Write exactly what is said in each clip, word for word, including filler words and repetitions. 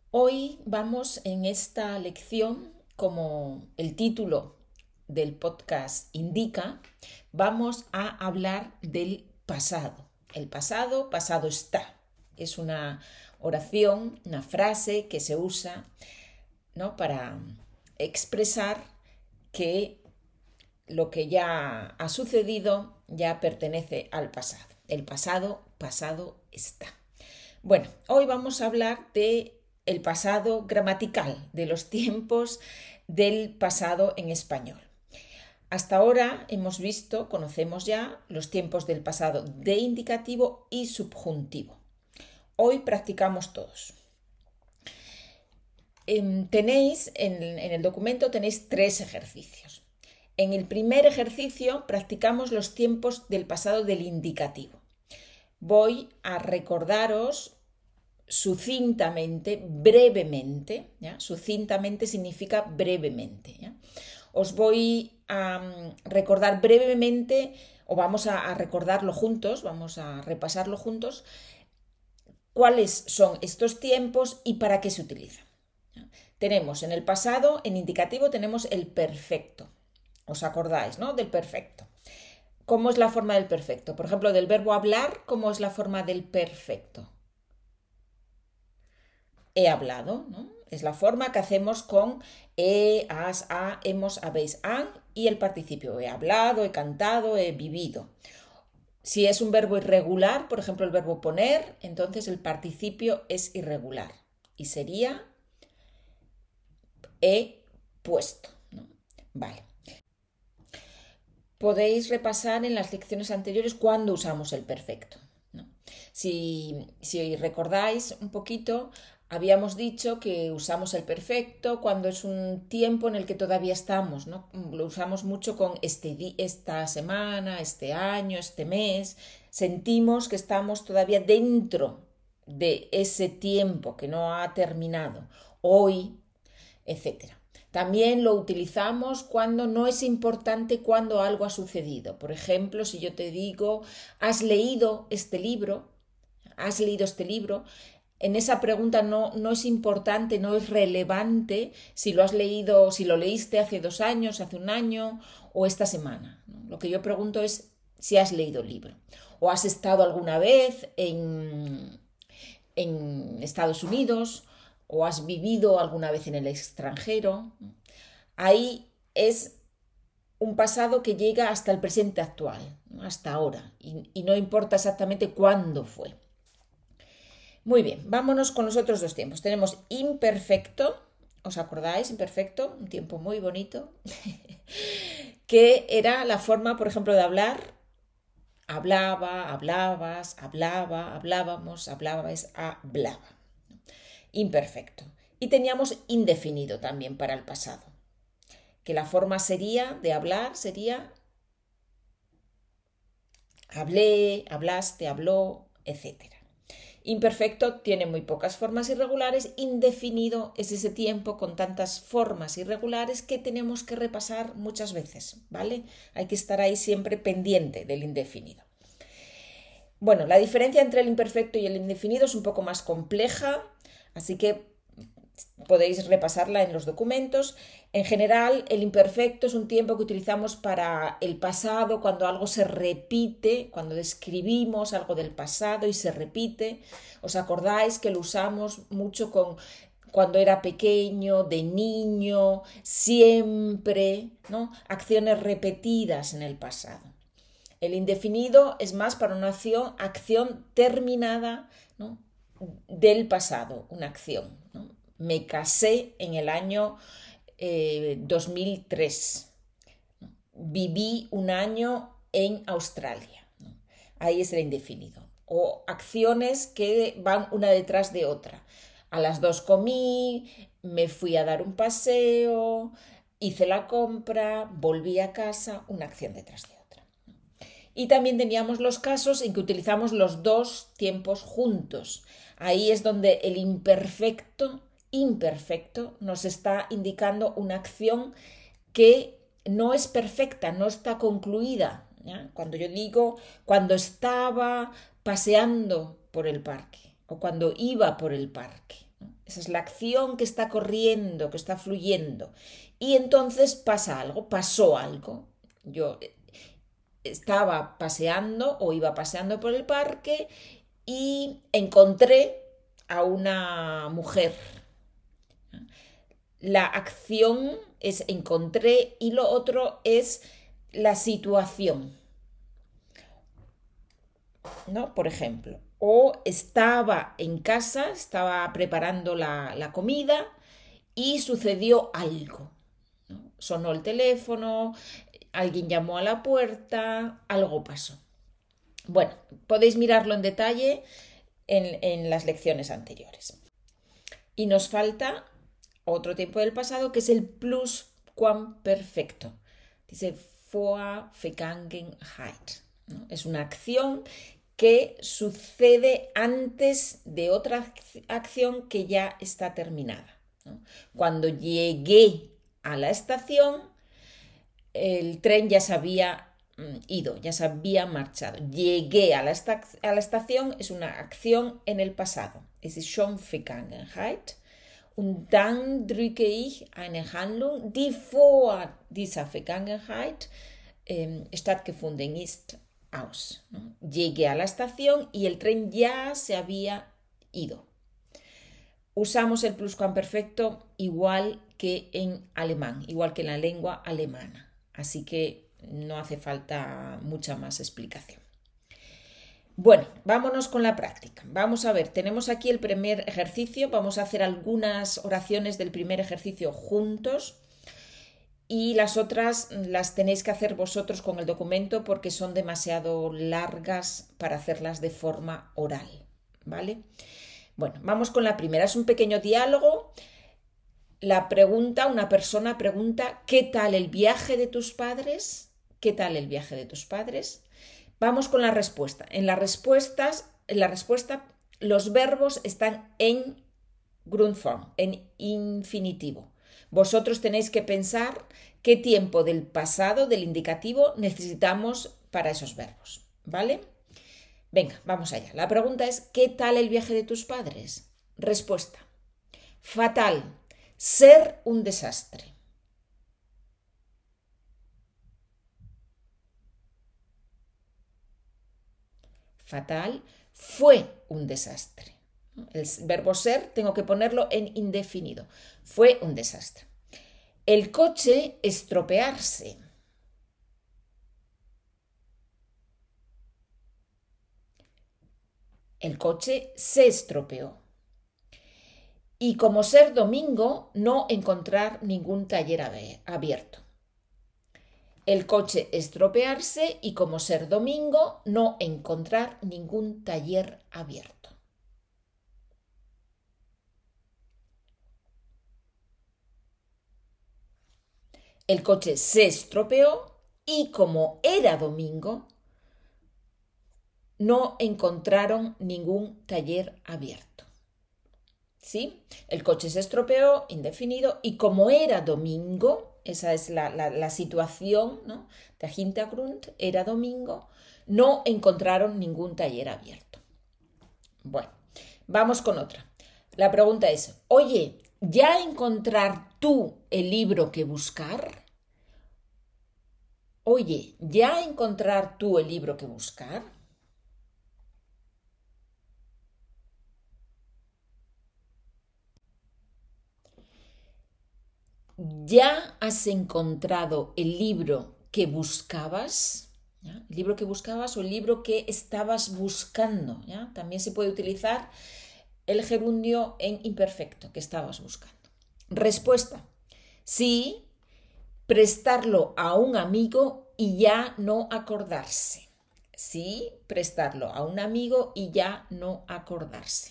Hoy vamos en esta lección, como el título del podcast indica, vamos a hablar del pasado. El pasado, pasado está. Es una oración, una frase que se usa, ¿no?, para expresar que lo que ya ha sucedido ya pertenece al pasado. El pasado, pasado está. Bueno, hoy vamos a hablar de el pasado gramatical, de los tiempos del pasado en español. Hasta ahora hemos visto, conocemos ya los tiempos del pasado de indicativo y subjuntivo. Hoy practicamos todos. Eh, tenéis en, en el documento tenéis tres ejercicios. En el primer ejercicio practicamos los tiempos del pasado del indicativo. Voy a recordaros sucintamente, brevemente, ¿ya? Sucintamente significa brevemente, ¿ya? Os voy a recordar brevemente, o vamos a, a recordarlo juntos, vamos a repasarlo juntos, cuáles son estos tiempos y para qué se utilizan. ¿Ya? Tenemos en el pasado, en indicativo, tenemos el perfecto. ¿Os acordáis, no?, del perfecto. ¿Cómo es la forma del perfecto? Por ejemplo, del verbo hablar, ¿cómo es la forma del perfecto? He hablado, ¿no? Es la forma que hacemos con he, has, ha, hemos, habéis, han y el participio. He hablado, he cantado, he vivido. Si es un verbo irregular, por ejemplo el verbo poner, entonces el participio es irregular y sería he puesto, ¿no? Vale. Podéis repasar en las lecciones anteriores cuándo usamos el perfecto, ¿no? Si, si recordáis un poquito, habíamos dicho que usamos el perfecto cuando es un tiempo en el que todavía estamos, ¿no? Lo usamos mucho con este, esta semana, este año, este mes. Sentimos que estamos todavía dentro de ese tiempo que no ha terminado, hoy, etcétera. También lo utilizamos cuando no es importante cuando algo ha sucedido. Por ejemplo, si yo te digo, ¿has leído este libro? ¿Has leído este libro? En esa pregunta no, no es importante, no es relevante si lo has leído, si lo leíste hace dos años, hace un año o esta semana, ¿no? Lo que yo pregunto es si has leído el libro. ¿O has estado alguna vez en, en Estados Unidos? ¿O has vivido alguna vez en el extranjero? Ahí es un pasado que llega hasta el presente actual, ¿no?, hasta ahora, y, y no importa exactamente cuándo fue. Muy bien, vámonos con los otros dos tiempos. Tenemos imperfecto, ¿os acordáis? Imperfecto, un tiempo muy bonito, que era la forma, por ejemplo, de hablar. Hablaba, hablabas, hablaba, hablábamos, hablabais, hablaba. Imperfecto. Y teníamos indefinido también para el pasado, que la forma sería de hablar sería hablé, hablaste, habló, etcétera. Imperfecto tiene muy pocas formas irregulares. Indefinido es ese tiempo con tantas formas irregulares que tenemos que repasar muchas veces, ¿vale? Hay que estar ahí siempre pendiente del indefinido. Bueno, la diferencia entre el imperfecto y el indefinido es un poco más compleja, así que podéis repasarla en los documentos. En general, el imperfecto es un tiempo que utilizamos para el pasado, cuando algo se repite, cuando describimos algo del pasado y se repite. ¿Os acordáis que lo usamos mucho con cuando era pequeño, de niño, siempre, ¿no? Acciones repetidas en el pasado. El indefinido es más para una acción, acción terminada, ¿no?, del pasado, una acción, ¿no? Me casé en el año eh, dos mil tres. ¿No? Viví un año en Australia, ¿no? Ahí es el indefinido. O acciones que van una detrás de otra. A las dos comí, me fui a dar un paseo, hice la compra, volví a casa, una acción detrás de otra. Y también teníamos los casos en que utilizamos los dos tiempos juntos. Ahí es donde el imperfecto, imperfecto nos está indicando una acción que no es perfecta, no está concluida, ¿ya? Cuando yo digo, cuando estaba paseando por el parque o cuando iba por el parque, ¿no? Esa es la acción que está corriendo, que está fluyendo. Y entonces pasa algo, pasó algo. Yo estaba paseando o iba paseando por el parque y encontré a una mujer. La acción es encontré y lo otro es la situación, ¿no? Por ejemplo, o estaba en casa, estaba preparando la, la comida y sucedió algo, ¿no? Sonó el teléfono, alguien llamó a la puerta, algo pasó. Bueno, podéis mirarlo en detalle en, en las lecciones anteriores. Y nos falta otro tiempo del pasado que es el Pluscuamperfecto. Dice vor Vergangenheit, ¿no? Es una acción que sucede antes de otra acción que ya está terminada, ¿no? Cuando llegué a la estación, el tren ya se había ido, ya se había marchado. Llegué a la, esta a la estación es una acción en el pasado. Es schon Vergangenheit. Und dann drücke ich eine Handlung, die vor dieser Vergangenheit eh, stattgefunden ist, aus, ¿no? Llegué a la estación y el tren ya se había ido. Usamos el pluscuamperfecto igual que en alemán, igual que en la lengua alemana. Así que no hace falta mucha más explicación. Bueno, vámonos con la práctica. Vamos a ver, tenemos aquí el primer ejercicio. Vamos a hacer algunas oraciones del primer ejercicio juntos y las otras las tenéis que hacer vosotros con el documento porque son demasiado largas para hacerlas de forma oral, ¿vale? Bueno, vamos con la primera. Es un pequeño diálogo. La pregunta, una persona pregunta, ¿qué tal el viaje de tus padres? ¿Qué tal el viaje de tus padres? Vamos con la respuesta. En las respuestas, en la respuesta, los verbos están en Grundform, en infinitivo. Vosotros tenéis que pensar qué tiempo del pasado, del indicativo, necesitamos para esos verbos, ¿vale? Venga, vamos allá. La pregunta es, ¿qué tal el viaje de tus padres? Respuesta. Fatal. Ser un desastre. Fatal, fue un desastre. El verbo ser tengo que ponerlo en indefinido. Fue un desastre. El coche estropearse. El coche se estropeó. Y como ser domingo, no encontrar ningún taller abierto. El coche estropearse y como ser domingo, no encontrar ningún taller abierto. El coche se estropeó y como era domingo, no encontraron ningún taller abierto. ¿Sí? El coche se estropeó, indefinido, y como era domingo, esa es la, la, la situación, ¿no? Der Hintergrund, era domingo, no encontraron ningún taller abierto. Bueno, vamos con otra. La pregunta es, oye, ¿ya encontrar tú el libro que buscar? Oye, ¿ya encontrar tú el libro que buscar? ¿Ya has encontrado el libro que buscabas? ¿Ya? El libro que buscabas o el libro que estabas buscando. ¿Ya? También se puede utilizar el gerundio en imperfecto, que estabas buscando. Respuesta. Sí, prestarlo a un amigo y ya no acordarse. Sí, prestarlo a un amigo y ya no acordarse.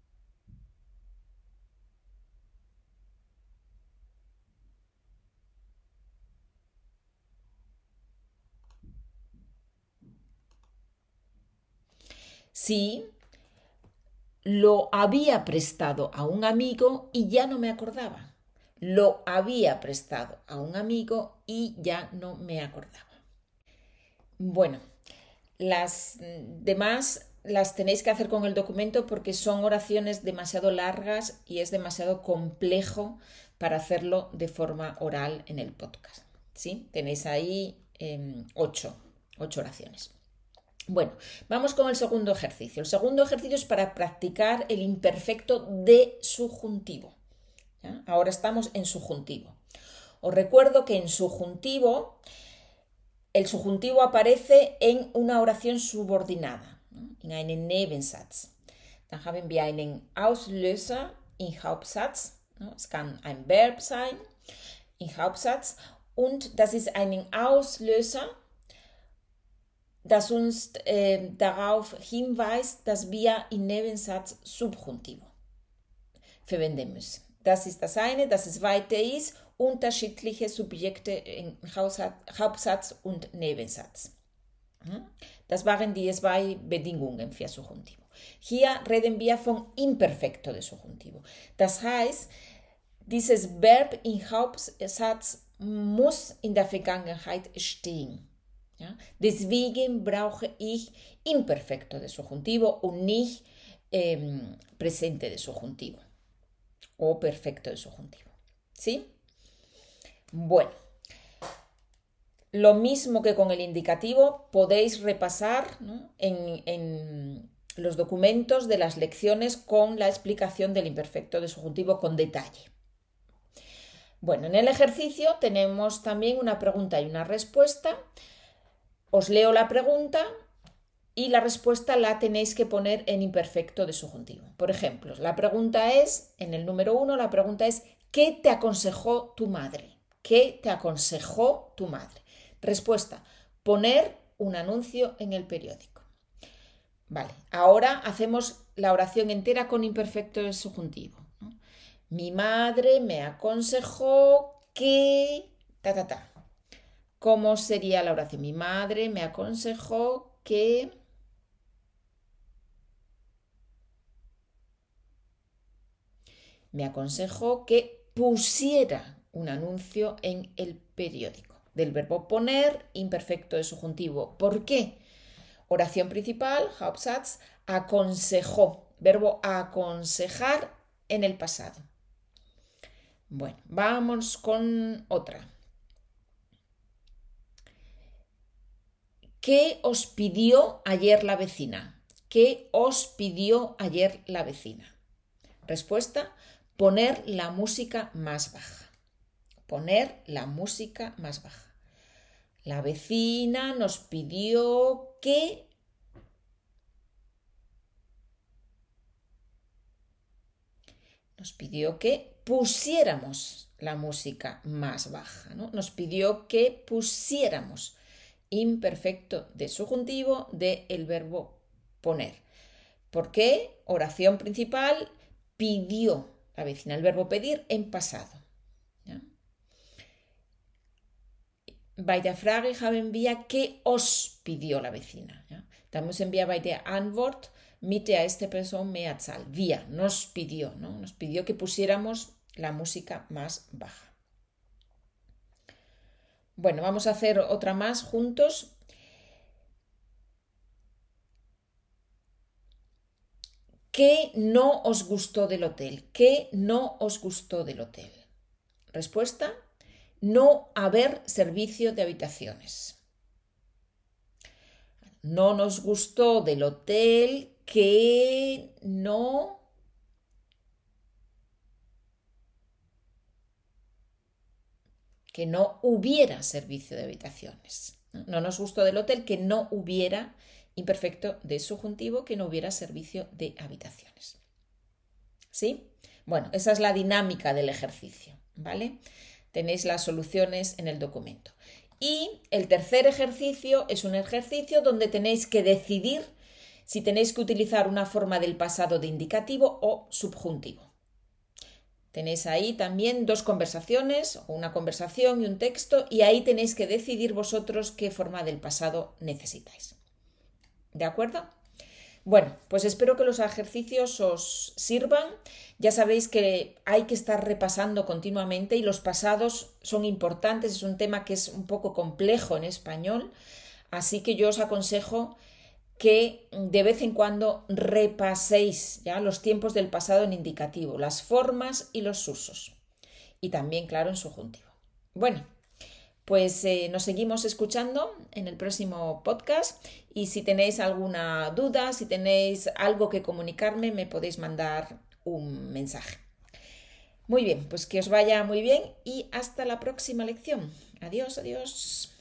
Sí, lo había prestado a un amigo y ya no me acordaba. Lo había prestado a un amigo y ya no me acordaba. Bueno, las demás las tenéis que hacer con el documento porque son oraciones demasiado largas y es demasiado complejo para hacerlo de forma oral en el podcast. ¿Sí? Tenéis ahí eh, ocho, ocho oraciones. Bueno, vamos con el segundo ejercicio. El segundo ejercicio es para practicar el imperfecto de subjuntivo. ¿Ya? Ahora estamos en subjuntivo. Os recuerdo que en subjuntivo, el subjuntivo aparece en una oración subordinada, ¿no? En einen Nebensatz. Dann haben wir einen Auslöser im Hauptsatz. ¿No? Es kann ein Verb sein im Hauptsatz. Und das ist ein Auslöser, das uns äh, darauf hinweist, dass wir im Nebensatz Subjuntivo verwenden müssen. Das ist das eine. Das zweite ist unterschiedliche Subjekte in Hauptsatz und Nebensatz. Das waren die zwei Bedingungen für Subjuntivo. Hier reden wir von Imperfecto de Subjuntivo. Das heißt, dieses Verb im Hauptsatz muss in der Vergangenheit stehen. Ja? Deswegen brauche ich Imperfecto de Subjuntivo und nicht ähm, Presente de Subjuntivo o Perfecto de Subjuntivo. ¿Sí? Bueno, lo mismo que con el indicativo, podéis repasar, ¿no? en, en los documentos de las lecciones con la explicación del imperfecto de subjuntivo con detalle. Bueno, en el ejercicio tenemos también una pregunta y una respuesta. Os leo la pregunta y la respuesta la tenéis que poner en imperfecto de subjuntivo. Por ejemplo, la pregunta es, en el número uno, la pregunta es ¿qué te aconsejó tu madre? ¿Qué te aconsejó tu madre? Respuesta, poner un anuncio en el periódico. Vale, ahora hacemos la oración entera con imperfecto de subjuntivo, ¿no? Mi madre me aconsejó que... Ta, ta, ta. ¿Cómo sería la oración? Mi madre me aconsejó que... Me aconsejó que pusiera un anuncio en el periódico. Del verbo poner, imperfecto de subjuntivo. ¿Por qué? Oración principal, Hauptsatz, aconsejó. Verbo aconsejar en el pasado. Bueno, vamos con otra. ¿Qué os pidió ayer la vecina? ¿Qué os pidió ayer la vecina? Respuesta, poner la música más baja. Poner la música más baja. La vecina nos pidió que... Nos pidió que pusiéramos la música más baja, ¿no? Nos pidió que pusiéramos imperfecto de subjuntivo del verbo poner. ¿Por qué? Oración principal, pidió la vecina. El verbo pedir en pasado. ¿Ya? Bei der Frage haben wir, ¿qué os pidió la vecina? ¿Ya? Da müssen wir bei der Antwort mit der ersten Person Mehrzahl. Wir, nos pidió, ¿no? Nos pidió que pusiéramos la música más baja. Bueno, vamos a hacer otra más juntos. ¿Qué no os gustó del hotel? ¿Qué no os gustó del hotel? Respuesta, no haber servicio de habitaciones. No nos gustó del hotel que no... que no hubiera servicio de habitaciones. No nos gustó del hotel que no hubiera, imperfecto de subjuntivo, que no hubiera servicio de habitaciones. ¿Sí? Bueno, esa es la dinámica del ejercicio, ¿vale? Tenéis las soluciones en el documento. Y el tercer ejercicio es un ejercicio donde tenéis que decidir si tenéis que utilizar una forma del pasado de indicativo o subjuntivo. Tenéis ahí también dos conversaciones, o una conversación y un texto, y ahí tenéis que decidir vosotros qué forma del pasado necesitáis. ¿De acuerdo? Bueno, pues espero que los ejercicios os sirvan. Ya sabéis que hay que estar repasando continuamente y los pasados son importantes. Es un tema que es un poco complejo en español, así que yo os aconsejo que de vez en cuando repaséis ya los tiempos del pasado en indicativo, las formas y los usos. Y también, claro, en subjuntivo. Bueno, pues eh, nos seguimos escuchando en el próximo podcast y si tenéis alguna duda, si tenéis algo que comunicarme, me podéis mandar un mensaje. Muy bien, pues que os vaya muy bien y hasta la próxima lección. Adiós, adiós.